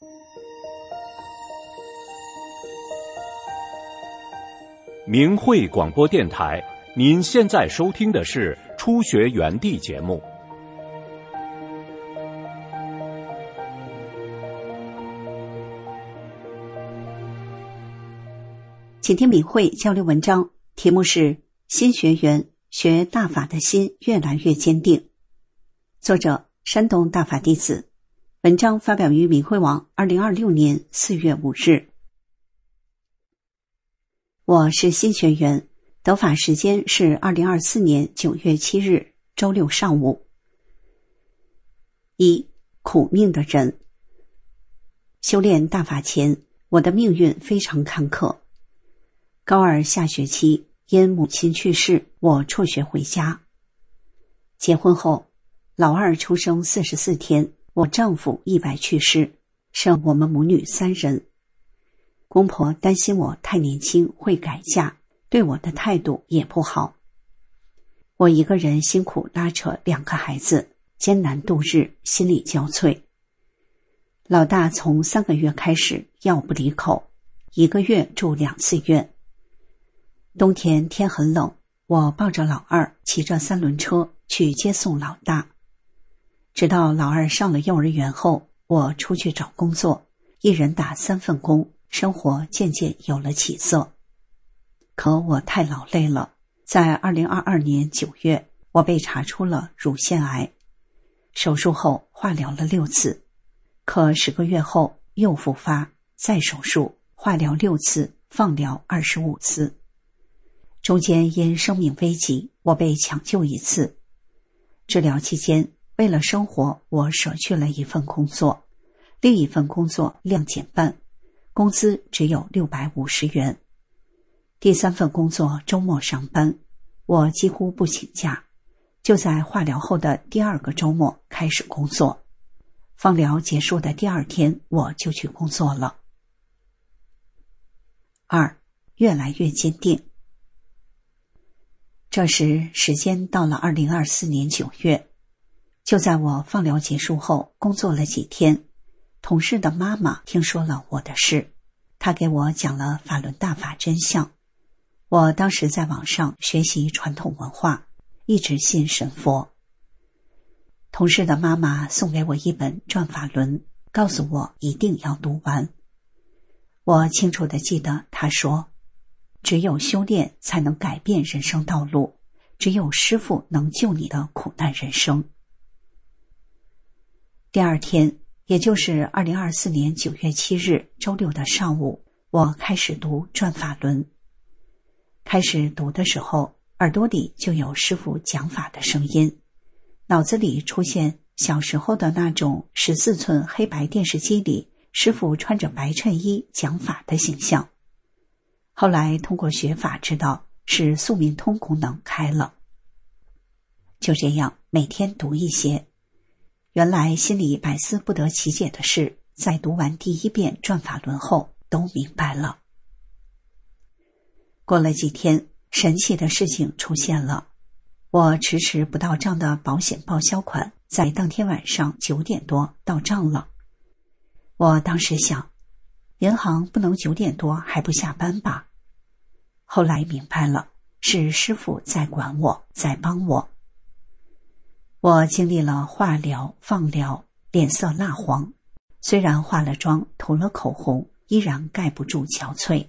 明慧广播电台，您现在收听的是初学园地节目。 请听明慧交流文章，题目是新学员学大法的心越来越坚定，作者山东大法弟子，文章发表于明慧网2026年4月5日。我是新学员，得法时间是2024年9月7日周六上午。一、苦命的人。修炼大法前，我的命运非常坎坷。高二下学期，因母亲去世，我辍学回家。结婚后，老二出生44天，我丈夫意外去世，剩我们母女3人。公婆担心我太年轻会改嫁，对我的态度也不好。我一个人辛苦拉扯2个孩子，艰难度日，心力交瘁。老大从3个月开始药不离口，1个月住2次院。冬天天很冷，我抱着老二骑着3轮车去接送老大。直到老二上了幼儿园后，我出去找工作，一人打3份工，生活渐渐有了起色。可我太劳累了，在2022年9月，我被查出了乳腺癌。手术后化疗了6次，可10个月后又复发，再手术，化疗6次，放疗25次。中间因生命危急，我被抢救1次。治疗期间，为了生活，我舍去了1份工作，另一份工作量减半，工资只有650元。第3份工作周末上班，我几乎不请假，就在化疗后的第2个周末开始工作。放疗结束的第2天，我就去工作了。2. 越来越坚定。这时时间到了2024年9月，就在我放疗结束后工作了几天，同事的妈妈听说了我的事，她给我讲了法轮大法真相。我当时在网上学习传统文化，一直信神佛。同事的妈妈送给我一本《转法轮》，告诉我一定要读完。我清楚地记得她说，只有修炼才能改变人生道路，只有师父能救你的苦难人生。第2天，也就是2024年9月7日周六的上午，我开始读《转法轮》。开始读的时候，耳朵里就有师父讲法的声音，脑子里出现小时候的那种14寸黑白电视机里师父穿着白衬衣讲法的形象。后来通过学法知道是宿命通功能开了。就这样每天读一些，原来心里百思不得其解的事，在读完第1遍转法轮后都明白了。过了几天，神奇的事情出现了，我迟迟不到账的保险报销款在当天晚上9点多到账了。我当时想，银行不能9点多还不下班吧？后来明白了，是师父在管我，在帮我。我经历了化疗、放疗，脸色蜡黄，虽然化了妆，涂了口红，依然盖不住憔悴。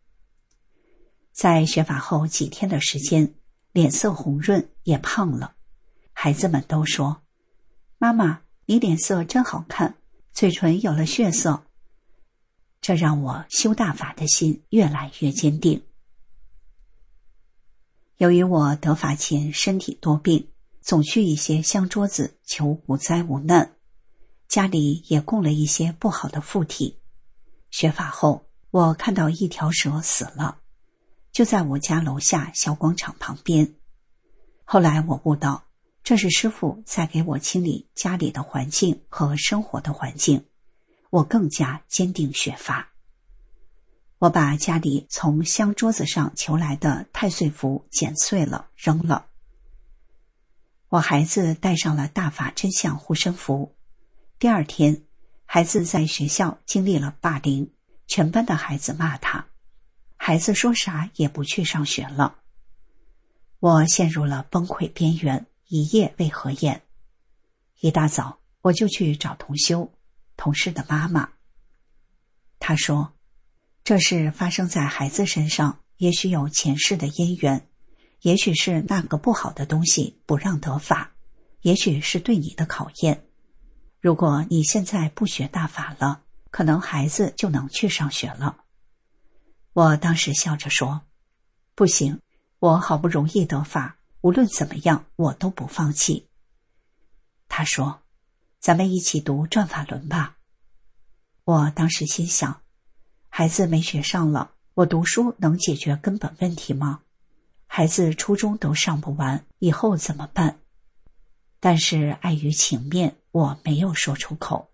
在学法后几天的时间，脸色红润，也胖了。孩子们都说，妈妈，你脸色真好看，嘴唇有了血色。这让我修大法的心越来越坚定。由于我得法前身体多病，总去一些香桌子求无灾无难，家里也供了一些不好的附体。学法后，我看到一条蛇死了，就在我家楼下小广场旁边。后来我悟到，这是师父在给我清理家里的环境和生活的环境，我更加坚定学法。我把家里从香桌子上求来的太岁符剪碎了扔了。我孩子戴上了大法真相护身符。第2天， 孩子在学校经历了霸凌，全班的孩子骂他，孩子说啥也不去上学了。我陷入了崩溃边缘，一夜未合眼。一大早我就去找同修，同事的妈妈。她说，这事发生在孩子身上，也许有前世的因缘，也许是那个不好的东西不让得法，也许是对你的考验。如果你现在不学大法了，可能孩子就能去上学了。我当时笑着说，不行，我好不容易得法，无论怎么样我都不放弃。他说，咱们一起读转法轮吧。我当时心想，孩子没学上了，我读书能解决根本问题吗？孩子初中都上不完，以后怎么办？但是碍于情面，我没有说出口。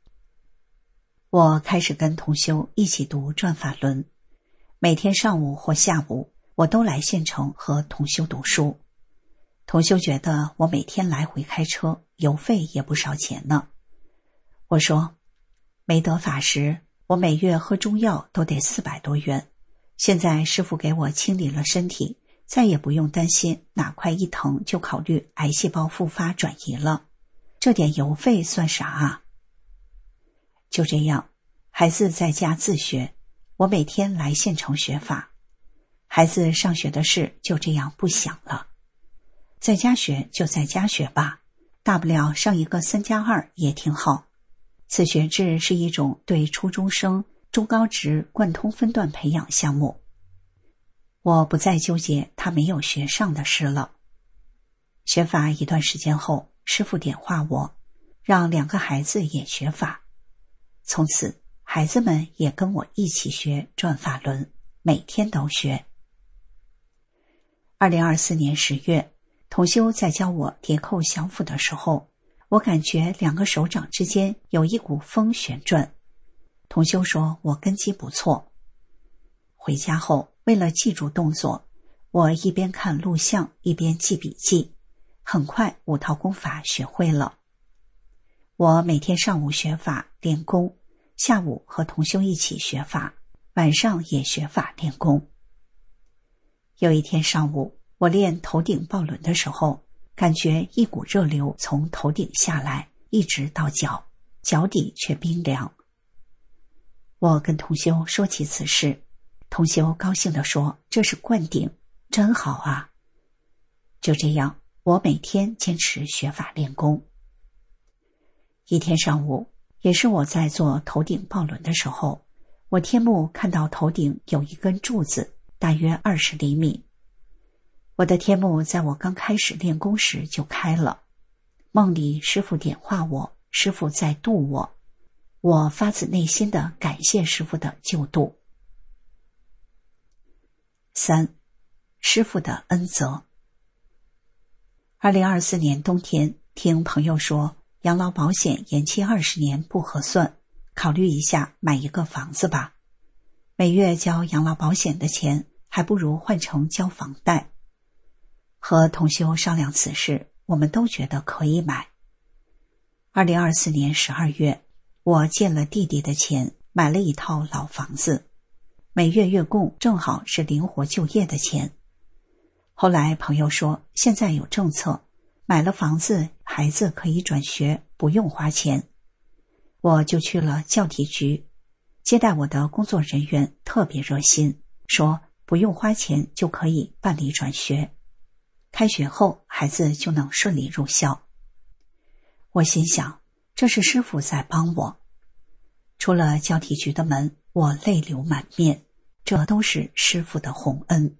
我开始跟同修一起读转法轮，每天上午或下午我都来县城和同修读书。同修觉得我每天来回开车，油费也不少钱呢。我说，没得法时，我每月喝中药都得400多元，现在师父给我清理了身体，再也不用担心哪块一疼就考虑癌细胞复发转移了，这点油费算啥啊？就这样，孩子在家自学，我每天来县城学法。孩子上学的事就这样不想了，在家学就在家学吧，大不了上一个3+2也挺好。此学制是一种对初中生、中高职贯通分段培养项目。我不再纠结他没有学上的事了。学法一段时间后，师父点化我，让2个孩子也学法。从此，孩子们也跟我一起学转法轮，每天都学。2024年10月，同修在教我叠扣小腹的时候，我感觉2个手掌之间有一股风旋转。同修说我根基不错。回家后，为了记住动作，我一边看录像一边记笔记，很快5套功法学会了。我每天上午学法练功，下午和同修一起学法，晚上也学法练功。有一天上午，我练头顶抱轮的时候，感觉一股热流从头顶下来，一直到脚，脚底却冰凉。我跟同修说起此事，同修高兴地说，这是灌顶，真好啊。就这样，我每天坚持学法练功。一天上午，也是我在做头顶抱轮的时候，我天目看到头顶有一根柱子，大约20厘米。我的天目在我刚开始练功时就开了，梦里师父点化我，师父在度我，我发自内心的感谢师父的救度。3. 师父的恩泽。2024年冬天，听朋友说养老保险延期20年不合算，考虑一下买一个房子吧。每月交养老保险的钱，还不如换成交房贷。和同修商量此事，我们都觉得可以买。2024年12月，我借了弟弟的钱，买了一套老房子，每月月供正好是灵活就业的钱。后来朋友说，现在有政策，买了房子，孩子可以转学，不用花钱。我就去了教体局，接待我的工作人员特别热心，说不用花钱就可以办理转学。开学后，孩子就能顺利入校。我心想，这是师父在帮我。出了教体局的门，我泪流满面，这都是师父的洪恩。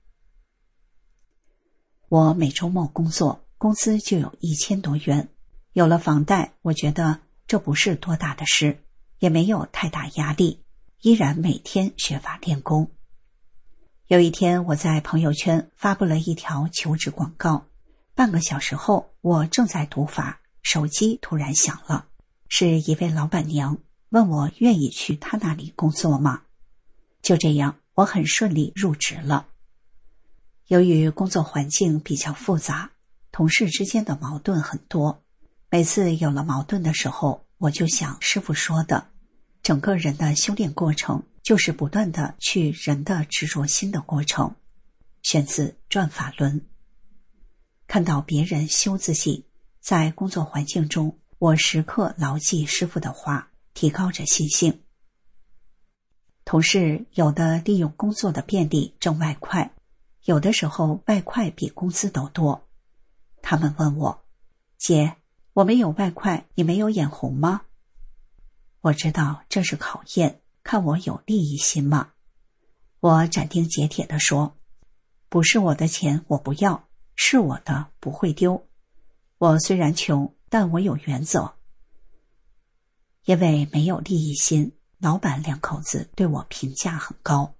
我每周末工作，工资就有1000多元。有了房贷，我觉得这不是多大的事，也没有太大压力，依然每天学法练功。有一天，我在朋友圈发布了一条求职广告，半个小时后，我正在读法，手机突然响了，是一位老板娘，问我愿意去她那里工作吗？就这样，我很顺利入职了。由于工作环境比较复杂，同事之间的矛盾很多，每次有了矛盾的时候， 我就想师父说的，整个人的修炼过程就是不断的去人的执着心的过程。选自《转法轮》。看到别人修自己，在工作环境中，我时刻牢记师父的话，提高着信心。同事有的利用工作的便利挣外快，有的时候外快比工资都多。他们问我，姐，我没有外快，你没有眼红吗？我知道这是考验，看我有利益心吗？我斩钉截铁地说，不是我的钱我不要，是我的不会丢。我虽然穷，但我有原则。因为没有利益心，老板两口子对我评价很高。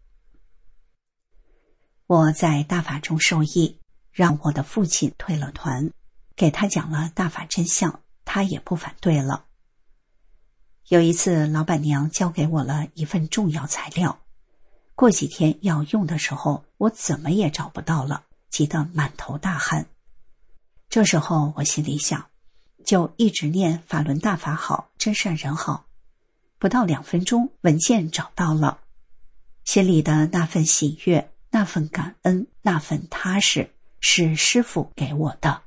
我在大法中受益，让我的父亲退了团，给他讲了大法真相，他也不反对了。有一次，老板娘交给我了一份重要材料，过几天要用的时候，我怎么也找不到了，急得满头大汗。这时候我心里想，就一直念法轮大法好，真善人好。不到2分钟，文件找到了，心里的那份喜悦，那份感恩，那份踏实，是师父给我的。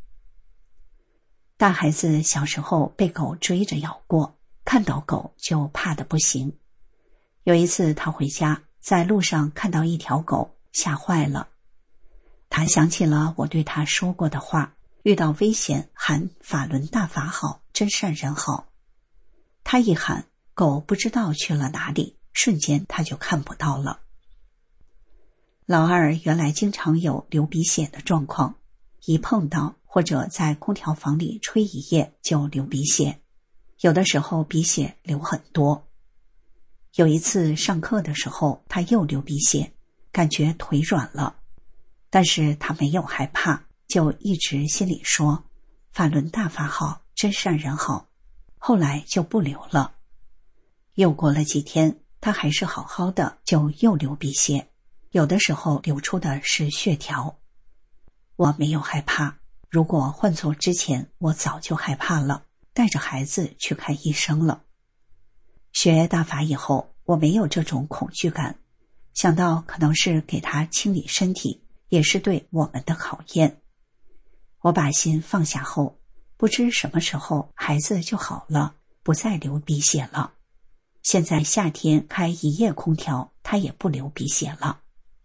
大孩子小时候被狗追着咬过，看到狗就怕得不行。有一次他回家，在路上看到一条狗，吓坏了。他想起了我对他说过的话，遇到危险喊法轮大法好，真善人好。他一喊，狗不知道去了哪里，瞬间他就看不到了。老二原来经常有流鼻血的状况，一碰到或者在空调房里吹一夜就流鼻血，有的时候鼻血流很多。有一次上课的时候，他又流鼻血，感觉腿软了，但是他没有害怕，就一直心里说法轮大法好，真善人好，后来就不流了。又过了几天，他还是好好的，就又流鼻血，有的时候流出的是血条。我没有害怕，如果换做之前，我早就害怕了，带着孩子去看医生了。学大法以后，我没有这种恐惧感，想到可能是给他清理身体，也是对我们的考验。我把心放下后，不知什么时候孩子就好了，不再流鼻血了。现在夏天开一夜空调，他也不流鼻血了。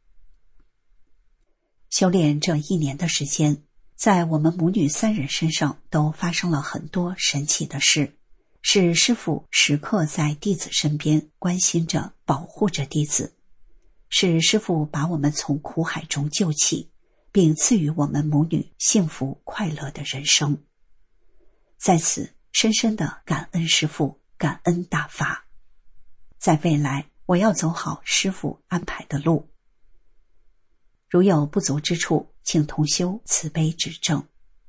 修炼这1年的时间，在我们母女3人身上都发生了很多神奇的事，是师父时刻在弟子身边关心着保护着弟子，是师父把我们从苦海中救起，并赐予我们母女幸福快乐的人生。在此深深的感恩师父，感恩大法。在未来，我要走好师父安排的路。如有不足之处，请同修慈悲指正。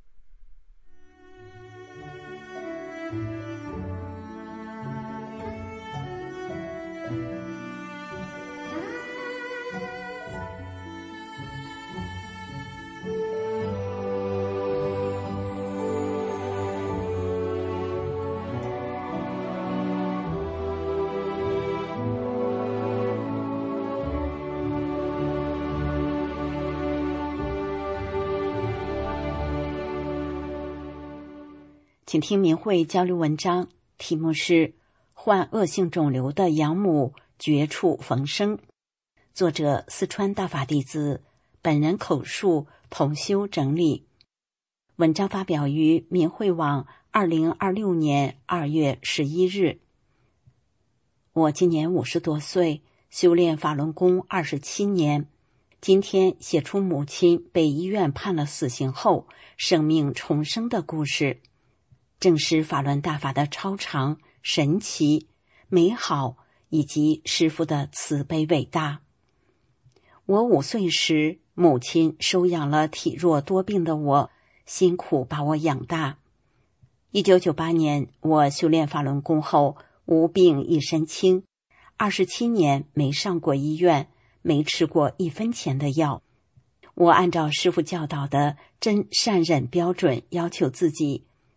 请听明慧交流文章，题目是患恶性肿瘤的养母绝处逢生，作者四川大法弟子，本人口述，同修整理。文章发表于明慧网2026年2月11日。我今年50多岁，修炼法轮功27年，今天写出母亲被医院判了死刑后生命重生的故事，正是法轮大法的超常、神奇、美好，以及师父的慈悲伟大。我5岁时，母亲收养了体弱多病的我，辛苦把我养大。1998年，我修炼法轮功后，无病一身轻，27年没上过医院，没吃过1分钱的药。我按照师父教导的真善忍标准要求自己，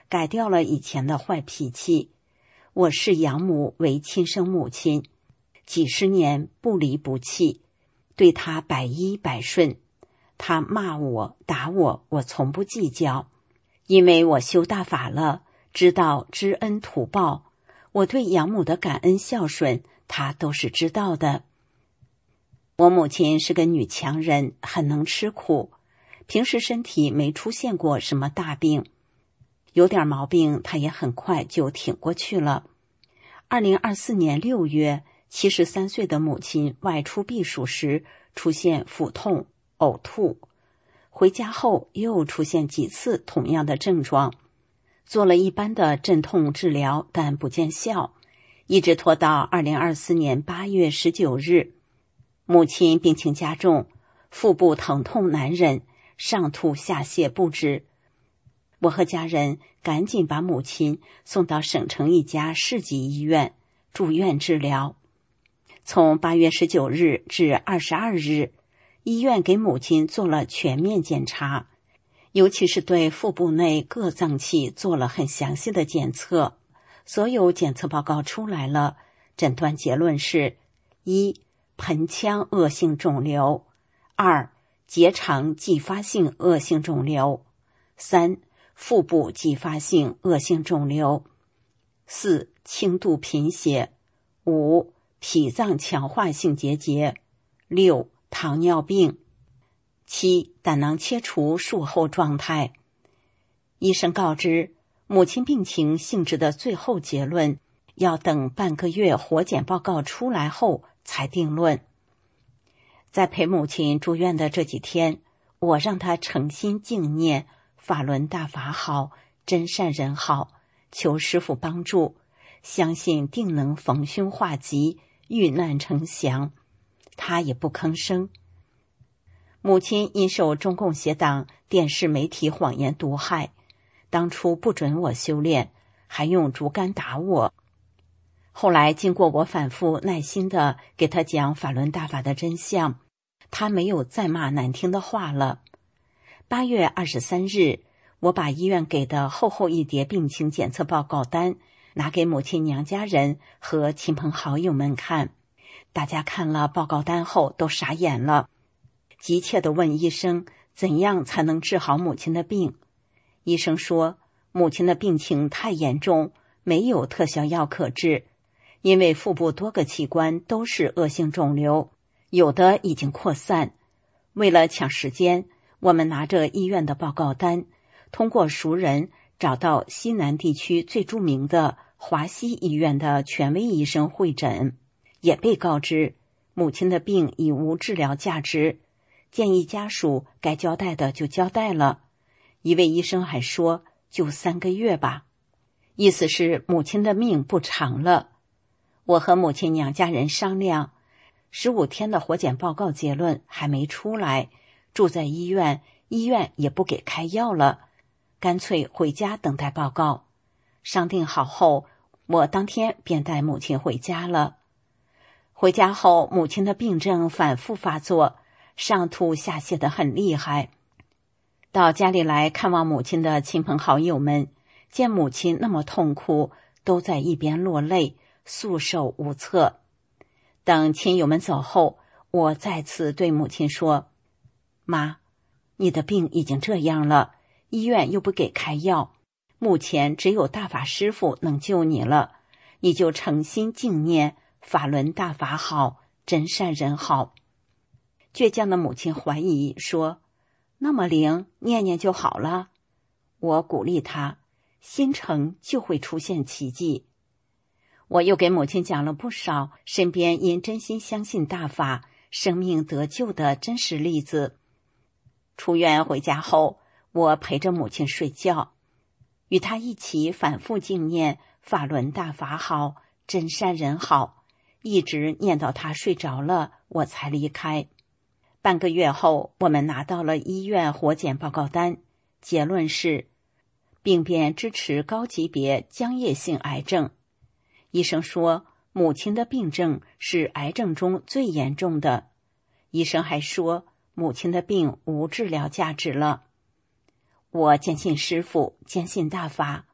改掉了以前的坏脾气。我视养母为亲生母亲，几十年不离不弃，对她百依百顺。她骂我打我，我从不计较，因为我修大法了，知道知恩图报。我对养母的感恩孝顺，她都是知道的。我母亲是个女强人，很能吃苦，平时身体没出现过什么大病，有点毛病她也很快就挺过去了。2024年6月，73岁的母亲外出避暑时出现腹痛、呕吐，回家后又出现几次同样的症状，做了一般的镇痛治疗，但不见效，一直拖到2024年8月19日，母亲病情加重，腹部疼痛难忍，上吐下泻不止。我和家人赶紧把母亲送到省城一家市级医院住院治疗。从8月19日至22日，医院给母亲做了全面检查，尤其是对腹部内各脏器做了很详细的检测。所有检测报告出来了，诊断结论是： 1. 盆腔恶性肿瘤， 2. 结肠继发性恶性肿瘤， 3. 腹部继发性恶性肿瘤， 4. 轻度贫血， 5. 脾脏强化性结节， 6. 糖尿病， 7. 胆囊切除术后状态。医生告知，母亲病情性质的最后结论要等半个月活检报告出来后才定论。在陪母亲住院的这几天，我让她诚心敬念法轮大法好，真善人好，求师父帮助，相信定能逢凶化吉，遇难成祥。她也不吭声。母亲因受中共邪党电视媒体谎言毒害，当初不准我修炼，还用竹竿打我。后来经过我反复耐心地给他讲法轮大法的真相，他没有再骂难听的话了。8月23日，我把医院给的厚厚一叠病情检测报告单拿给母亲娘家人和亲朋好友们看。大家看了报告单后都傻眼了，急切地问医生怎样才能治好母亲的病。医生说，母亲的病情太严重，没有特效药可治，因为腹部多个器官都是恶性肿瘤，有的已经扩散。为了抢时间，我们拿着医院的报告单，通过熟人找到西南地区最著名的华西医院的权威医生会诊，也被告知母亲的病已无治疗价值，建议家属该交代的就交代了。一位医生还说，就3个月吧，意思是母亲的命不长了。我和母亲娘家人商量，15天的活检报告结论还没出来，住在医院，医院也不给开药了，干脆回家等待报告。商定好后，我当天便带母亲回家了。回家后，母亲的病症反复发作，上吐下泻得很厉害。到家里来看望母亲的亲朋好友们，见母亲那么痛苦，都在一边落泪，束手无策。等亲友们走后，我再次对母亲说，妈，你的病已经这样了，医院又不给开药，目前只有大法师父能救你了，你就诚心敬念法轮大法好，真善人好。倔强的母亲怀疑说，那么灵，念念就好了。我鼓励她，心诚就会出现奇迹。我又给母亲讲了不少身边因真心相信大法生命得救的真实例子。出院回家后，我陪着母亲睡觉，与她一起反复敬念法轮大法好，真善人好，一直念到她睡着了，我才离开。半个月后，我们拿到了医院活检报告单，结论是病变支持高级别浆液性癌症。医生说，母亲的病症是癌症中最严重的。医生还说，母亲的病无治疗价值了。我坚信师父，坚信大法，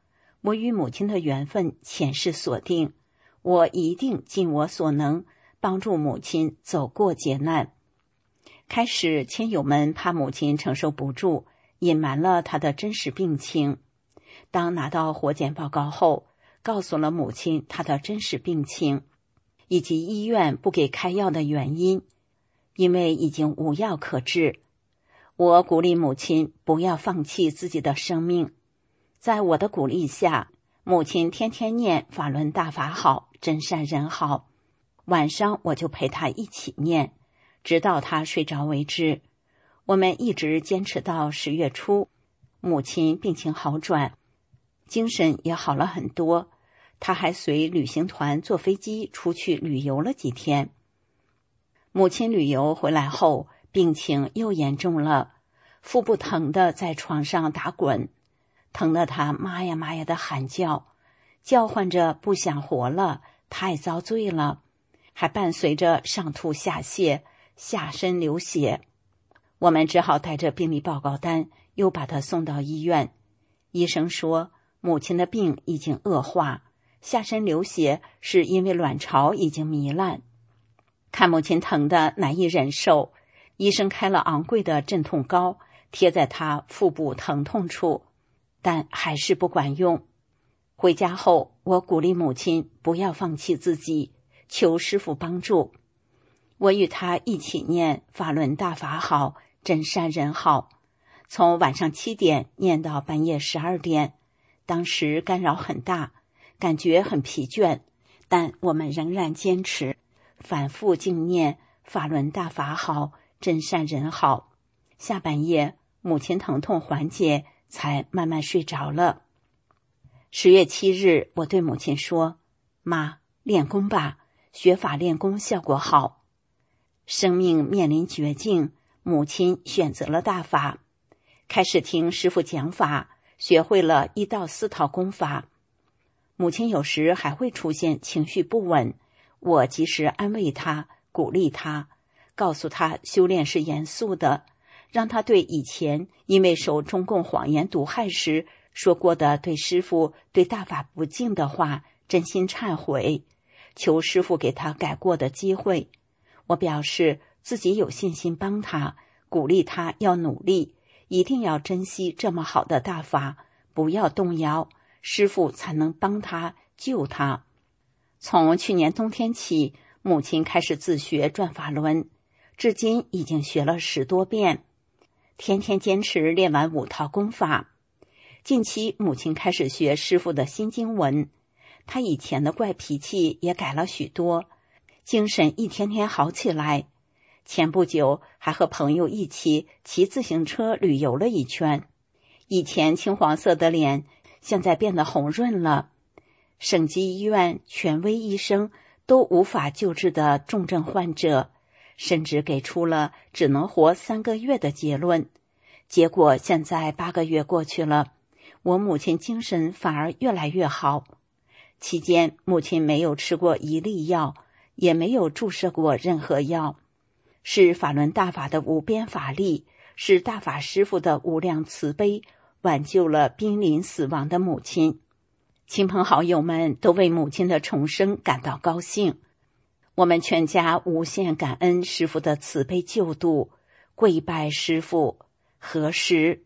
我与母亲的缘分前世锁定，我一定尽我所能帮助母亲走过劫难。开始，亲友们怕母亲承受不住，隐瞒了她的真实病情。当拿到活检报告后，告诉了母亲她的真实病情，以及医院不给开药的原因，因为已经无药可治。我鼓励母亲不要放弃自己的生命。在我的鼓励下，母亲天天念法轮大法好，真善人好。晚上我就陪她一起念，直到她睡着为止。我们一直坚持到10月初，母亲病情好转，精神也好了很多。她还随旅行团坐飞机出去旅游了几天。母亲旅游回来后，病情又严重了，腹部疼得在床上打滚，疼得她妈呀妈呀的喊叫，叫唤着不想活了，太遭罪了，还伴随着上吐下泻，下身流血。我们只好带着病历报告单又把她送到医院。医生说母亲的病已经恶化，下身流血是因为卵巢已经糜烂。看母亲疼得难以忍受，医生开了昂贵的镇痛膏贴在她腹部疼痛处，但还是不管用。回家后，我鼓励母亲不要放弃自己，求师父帮助。我与她一起念法轮大法好，真善人好，从晚上7点念到半夜12点。当时干扰很大，感觉很疲倦，但我们仍然坚持，反复静念法轮大法好，真善人好。下半夜母亲疼痛缓解，才慢慢睡着了。10月7日，我对母亲说：妈，练功吧，学法练功效果好。生命面临绝境，母亲选择了大法，开始听师父讲法，学会了1到4套功法。母亲有时还会出现情绪不稳，我及时安慰她，鼓励她，告诉她修炼是严肃的，让她对以前因为受中共谎言毒害时说过的对师父对大法不敬的话真心忏悔，求师父给她改过的机会。我表示自己有信心帮她，鼓励她要努力，一定要珍惜这么好的大法，不要动摇，师父才能帮她救她。从去年冬天起，母亲开始自学转法轮，至今已经学了10多遍，天天坚持练完5套功法。近期母亲开始学师父的新经文，她以前的怪脾气也改了许多，精神一天天好起来。前不久还和朋友一起骑自行车旅游了一圈，以前青黄色的脸现在变得红润了。省级医院权威医生都无法救治的重症患者，甚至给出了只能活3个月的结论。结果现在8个月过去了，我母亲精神反而越来越好。期间母亲没有吃过1粒药，也没有注射过任何药。是法轮大法的无边法力，是大法师父的无量慈悲，挽救了濒临死亡的母亲。亲朋好友们都为母亲的重生感到高兴。我们全家无限感恩师父的慈悲救度，跪拜师父。何时？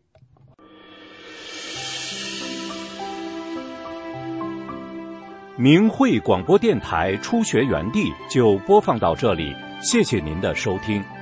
明慧广播电台初学园地就播放到这里，谢谢您的收听。